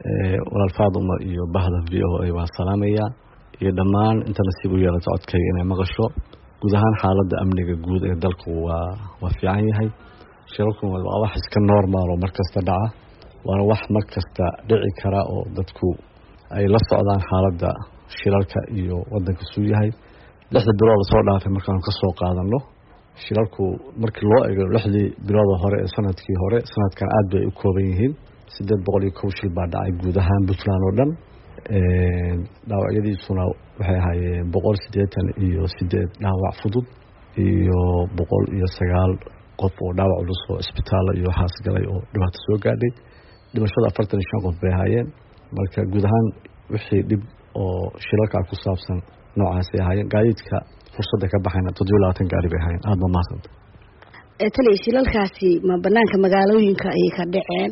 walaal Faaduma iyo bahda VOA waa salaamaya iyo dhammaan inta nasiib u yeelato codkayga inay maqasho guud ahaan xaaladda amniga guud ee dalku waa fiican yahay shirarku waa wax iska normal oo markasta dhaca waana wax markasta dhici kara oo dadku ay la socdaan xaaladda shirarka iyo wadanka suu yahay lixda bilood la soo dhaafay markaan ka soo qaadano shirarku markii loo eego lixdii bilood hore ee sanadkan aad bay u kooban yihiin 801 shil baa dhacay guud ahaan Puntland oo dhan dhaawacyadiisuna waxay ahaayeen 188 dhaawac fudud iyo 109 qof oo dhaawac culus oo isbitaal iyo waxaas galay oo dhibaato soo gaadhay dhimashada 45 qof bay ahaayeen marka guud ahaan wixii dib oo shilalka ku saabsan noocaas ay ahaayeen gaadiidka fursadda ka baxayna 27 gaari bay ahaayeen aad ma maasanta taliye shilalkaasi ma banaanka magaalooyinka ay ka dhaceen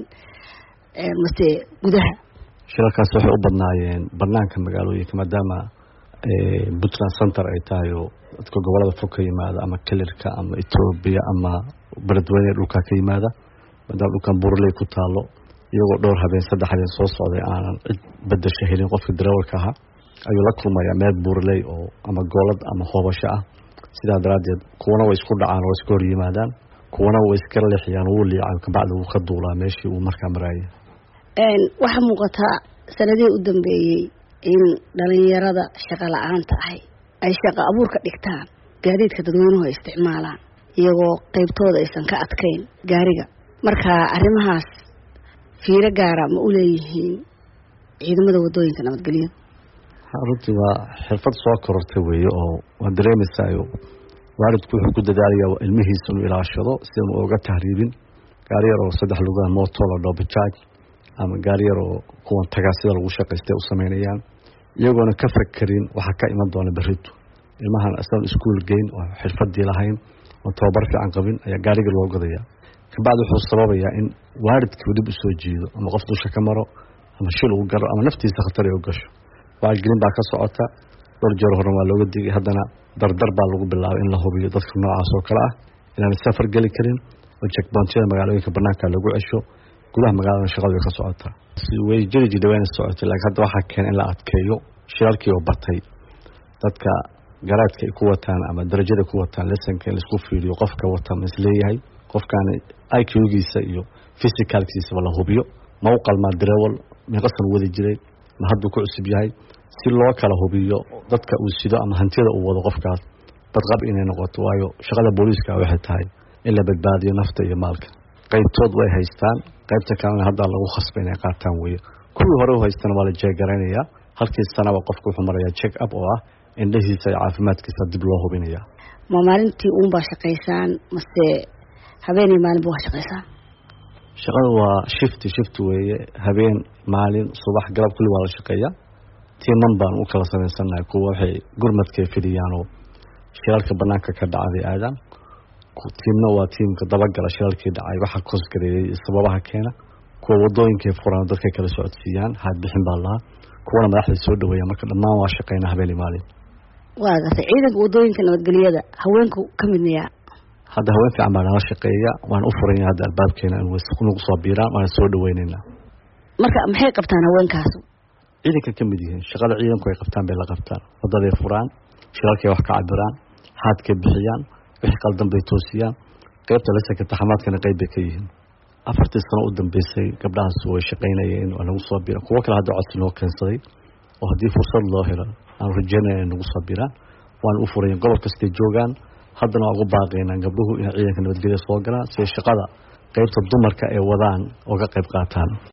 mase gudaha shilalkaas waxay u badnaayeen banaanka magaalooyinka maadaama Puntland center ay tahay oo dadka gobolada fog ka yimaada ama Kilirka ama Ethiopia ama Beledweyne dhulka ka yimaada maadaama dhulkan Buurley ku taalo iyagoo dhowr habeen saddex habeen soo socday aanan cid bedesho helin qofka darawalka ahaa ayuu la kulmayaa meel Buurley oo ama goolad ama hoobasho ah sidaa daraadeed kuwana way isku dhacaan oo iska hor yimaadaan kuwana way iska leexiyaan oo liicaan ka bacda uu ka duulaa meeshii uu markaa marayay waxa muuqata sanadii u dambeeyay in dhalinyarada shaqo la'aanta ay shaqo abuur ka dhigtaan gaadiidka dadweynuhu ay isticmaalaan iyagoo qaybtooda aysan ka adkayn gaariga marka arrimahaas fiiro gaara ma u leeyihiin ciidamada wadooyinka nabadgelyada runtii waa xirfad soo korortay weeye oo waa dareemaysaa waalidku wuxuu ku dadaalayaa ilmihiisa inuu ilaashado si uu uga tahriibin gaari yar oo saddex lugaan mooto la dhoobo bajaaj ama gaari yar oo kuwan tagaa sida lagu shaqaystay u sameynayaan iyagoona ka fakerin waxa ka iman doona berrito ilmahan asal iskuul geyn oo xirfadii lahayn oo tababar fiican qabin ayaa gaariga loo godayaa kabacdi wuxuu sababayaa in waalidku dib u soo jiido ama qof dusha ka maro ama shil uu garo ama naftiisa khatar ay u gasho waalgelin baa ka socota dhowr jeer hore waa looga digay haddana dardar baa lagu bilaabay in la hubiyo dadka noocaas oo kale ah inaan safar gali karin oo checkpointyada magaalooyinka banaanka lagu cesho gudaha magaalada shaqadu way ka socotaa si way jiri dhawaan socotay laakiin hadda waxa keen in la adkeeyo shirarkii oo batay dadka garaadka ay ku wataan ama darajada ku wataan lesson-ka la isku fiiriyo qofka wata misleeyahay qofkan IQ-giisa iyo physicalkiisa la hubiyo ma u qalmaa darawal meeqasan wadi jiray ma haddu ku cusub yahay si loo kala hubiyo dadka uu sido ama hantida uu wado qofkaas badqab inay noqoto waayo shaqada booliiska waxay tahay in la badbaadiyo nafta iyo maalka qaybtood way haystaan qaybta kalena hadda lagu khasbay inay qaataan weeye kuwii hore u haystaan waa la jeegaranayaa halkii sanaba qofku wuxuu marayaa check up oo ah indhihiisa iyo caafimaadkiisa dib loo hubinayaa ma maalintii uun baa shaqaysaan mase habeen iyo maalin baa shaqaysaan shaqada waa shift weeye habeen maalin subax galab kulli waa la shaqeeyaa tiiman baan u kala sameysanahay kuwa waxay gurmadka fidiyaan oo shirarka banaanka ka dhacday aadan tiimna waa tiimka dabagala shirarkii dhacay waxa koos gareeyay sababaha keena kuwa wadooyinka furan dadka kala socodsiiyaan had bixin baa laha kuwana madaxda soo dhaweeya marka dhammaan waa shaqeynaa habeen maalin waa gartay ciidanka wadooyinka nabadgelyada haweenku ka midnaya hadda haween fiican baa nala shaqeeya waan u furan yahay hadda albaabkeena in nagu soo biiraan waan soo dhaweynaynaa marka maxay qabtaan haweenkaas ciidanka ka mid yihiin shaqada ciidanku ay qabtaan bay la qabtaan wadaday furaan shirarkay wax ka cabiraan haadka bixiyaan wixii qaldan bay toosiyaan qaybta la sakata taxamaadkana qayb bay ka yihiin 4 sano u dambeysay gabdhahaas way shaqeynayeen oo nagu soo biiraan kuwa kale hadda codsi loo keensaday oo haddii fursad loo helo aan rajaynayna nagu soo biiraan waan u furan gobol kasta joogaan haddana waa ugu baaqaynaa gabdhuhu in ciidanka nabadgelyada soo galaan si shaqada qaybta dumarka ay wadaan oo ka qayb qaataan